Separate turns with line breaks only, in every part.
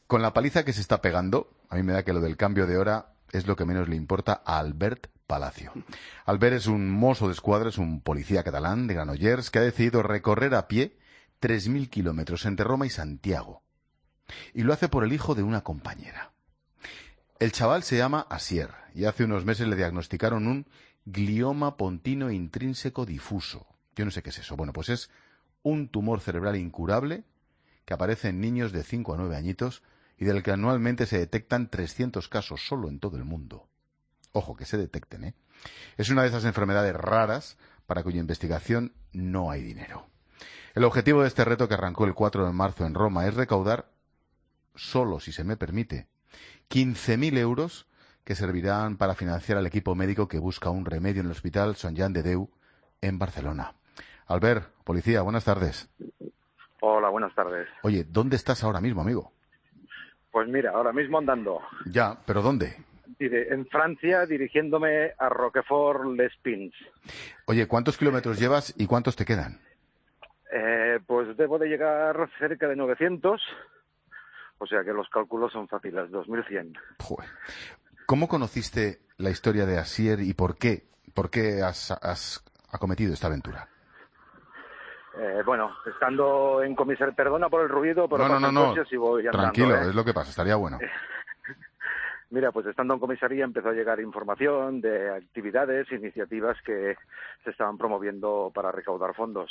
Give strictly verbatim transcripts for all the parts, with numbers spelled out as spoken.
Con la paliza que se está pegando, a mí me da que lo del cambio de hora es lo que menos le importa a Albert Palacio. Albert es un mozo de escuadra, es un policía catalán de Granollers que ha decidido recorrer a pie tres mil kilómetros entre Roma y Santiago. Y lo hace por el hijo de una compañera. El chaval se llama Asier y hace unos meses le diagnosticaron un glioma pontino intrínseco difuso. Yo no sé qué es eso. Bueno, pues es un tumor cerebral incurable que aparece en niños de cinco a nueve añitos y del que anualmente se detectan trescientos casos solo en todo el mundo. Ojo, que se detecten, ¿eh? Es una de esas enfermedades raras para cuya investigación no hay dinero. El objetivo de este reto que arrancó el cuatro de marzo en Roma es recaudar, solo si se me permite, quince mil euros que servirán para financiar al equipo médico que busca un remedio en el Hospital Sant Joan de Déu en Barcelona. Albert, policía, buenas tardes.
Hola, buenas tardes.
Oye, ¿dónde estás ahora mismo, amigo?
Pues mira, ahora mismo andando.
Ya, ¿pero dónde?
En Francia, dirigiéndome a Roquefort-les-Pins.
Oye, ¿cuántos kilómetros llevas y cuántos te quedan?
Eh, pues debo de llegar cerca de novecientos, o sea que los cálculos son fáciles, dos mil cien.
Joder. ¿Cómo conociste la historia de Asier y por qué? ¿Por qué has, has acometido esta aventura?
Eh, bueno, estando en comisaría, perdona por el ruido, pero
no, no, no,
coches y voy andando,
tranquilo,
¿eh?
Es lo que pasa, estaría bueno.
Mira, pues estando en comisaría empezó a llegar información de actividades, iniciativas que se estaban promoviendo para recaudar fondos.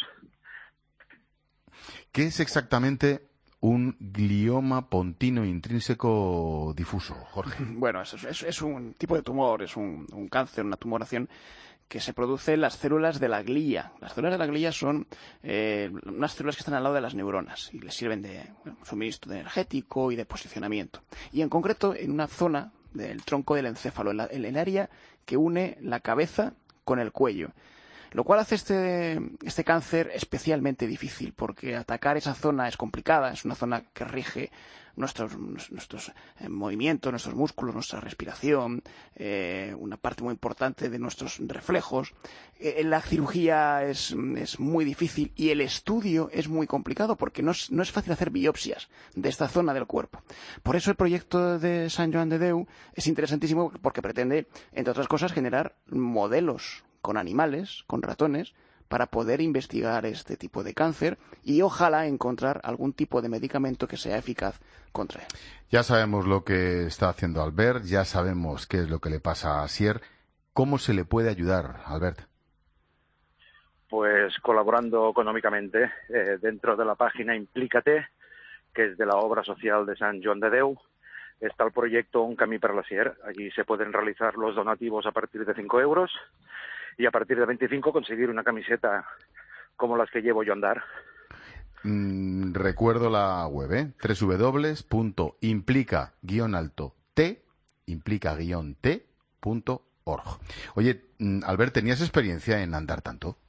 ¿Qué es exactamente un glioma pontino intrínseco difuso, Jorge?
Bueno, es, es, es un tipo de tumor, es un, un cáncer, una tumoración que se produce en las células de la glía. Las células de la glía son eh, unas células que están al lado de las neuronas y les sirven de bueno, suministro de energético y de posicionamiento. Y en concreto en una zona del tronco del encéfalo, en, la, en el área que une la cabeza con el cuello. Lo cual hace este, este cáncer especialmente difícil, porque atacar esa zona es complicada, es una zona que rige nuestros, nuestros eh, movimientos, nuestros músculos, nuestra respiración, eh, una parte muy importante de nuestros reflejos. Eh, la cirugía es, es muy difícil y el estudio es muy complicado porque no es, no es fácil hacer biopsias de esta zona del cuerpo. Por eso el proyecto de Sant Joan de Déu es interesantísimo porque pretende, entre otras cosas, generar modelos con animales, con ratones, para poder investigar este tipo de cáncer y ojalá encontrar algún tipo de medicamento que sea eficaz contra él.
Ya sabemos lo que está haciendo Albert, ya sabemos qué es lo que le pasa a Asier. ¿Cómo se le puede ayudar, Albert?
Pues colaborando económicamente eh, dentro de la página Implícate, que es de la obra social de Sant Joan de Déu. Está el proyecto Un Camí per l'Asier. Allí se pueden realizar los donativos a partir de cinco euros y a partir de veinticinco conseguir una camiseta como las que llevo yo a andar.
Mm, recuerdo la web, ¿eh? doble u doble u doble u punto implica guion alto t implica guion t punto org. Oye, Albert, ¿tenías experiencia en andar tanto?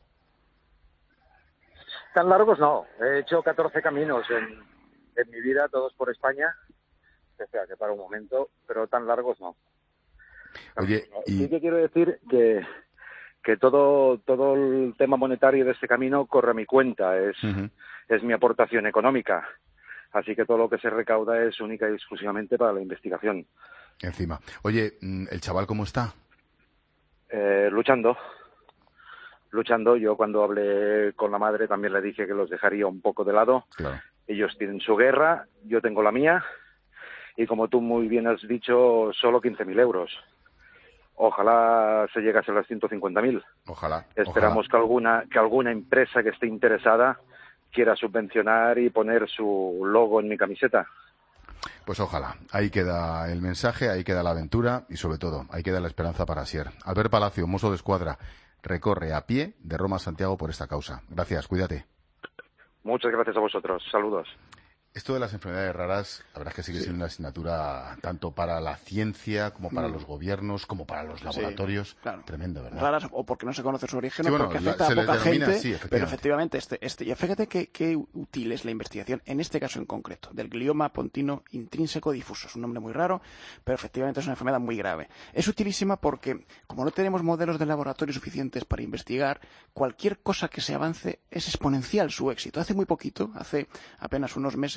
Tan largos no. He hecho catorce caminos en, en mi vida, todos por España. Espera, que para un momento, pero tan largos no.
Oye, y...
Sí que quiero decir que, que todo, todo el tema monetario de este camino corre a mi cuenta, es, uh-huh. es mi aportación económica. Así que todo lo que se recauda es única y exclusivamente para la investigación.
Encima. Oye, ¿el chaval cómo está?
Eh, luchando. Luchando. Yo cuando hablé con la madre también le dije que los dejaría un poco de lado.
Claro.
Ellos tienen su guerra, yo tengo la mía. Y como tú muy bien has dicho, solo quince mil euros. Ojalá se llegase a las ciento cincuenta mil.
Ojalá.
Esperamos
ojalá.
que alguna que alguna empresa que esté interesada quiera subvencionar y poner su logo en mi camiseta.
Pues ojalá. Ahí queda el mensaje, ahí queda la aventura y sobre todo, ahí queda la esperanza para Asier. Albert Palacio, mozo de escuadra, recorre a pie de Roma a Santiago por esta causa. Gracias, cuídate.
Muchas gracias a vosotros. Saludos.
Esto de las enfermedades raras, la verdad es que sigue siendo sí. una asignatura tanto para la ciencia como para mm. los gobiernos, como para los laboratorios.
Sí, claro.
Tremendo, ¿verdad?
Raras o porque no se conoce su origen
sí,
o
bueno,
porque afecta
la,
a poca gente.
Sí, efectivamente.
Pero efectivamente, este, este, y fíjate qué, qué útil es la investigación, en este caso en concreto, del glioma pontino intrínseco difuso. Es un nombre muy raro, pero efectivamente es una enfermedad muy grave. Es utilísima porque, como no tenemos modelos de laboratorio suficientes para investigar, cualquier cosa que se avance es exponencial su éxito. Hace muy poquito, hace apenas unos meses,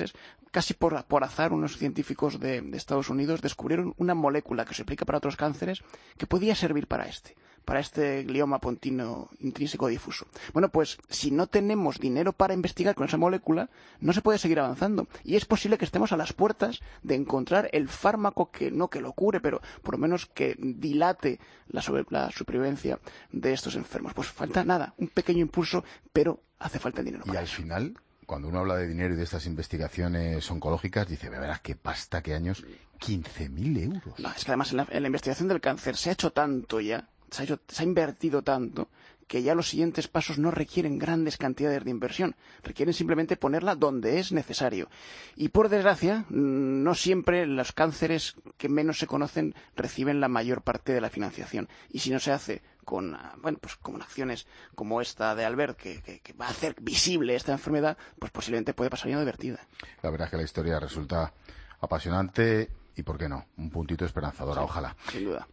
meses, casi por, por azar, unos científicos de, de Estados Unidos descubrieron una molécula que se aplica para otros cánceres que podía servir para este, para este glioma pontino intrínseco difuso. Bueno, pues si no tenemos dinero para investigar con esa molécula, no se puede seguir avanzando. Y es posible que estemos a las puertas de encontrar el fármaco que no que lo cure, pero por lo menos que dilate la, sobre, la supervivencia de estos enfermos. Pues falta nada, un pequeño impulso, pero hace falta el dinero.
Y al final, cuando uno habla de dinero y de estas investigaciones oncológicas, dice, verás qué pasta, qué años, quince mil euros.
No, es que además en la, en la investigación del cáncer se ha hecho tanto ya, se ha, hecho, se ha invertido tanto, que ya los siguientes pasos no requieren grandes cantidades de inversión, requieren simplemente ponerla donde es necesario. Y por desgracia, no siempre los cánceres que menos se conocen reciben la mayor parte de la financiación. Y si no se hace con, bueno, pues con acciones como esta de Albert, que, que, que va a hacer visible esta enfermedad, pues posiblemente puede pasar inadvertida.
La verdad es que la historia resulta apasionante y, ¿por qué no?, un puntito esperanzadora,
Sí,
ojalá.
Sin duda.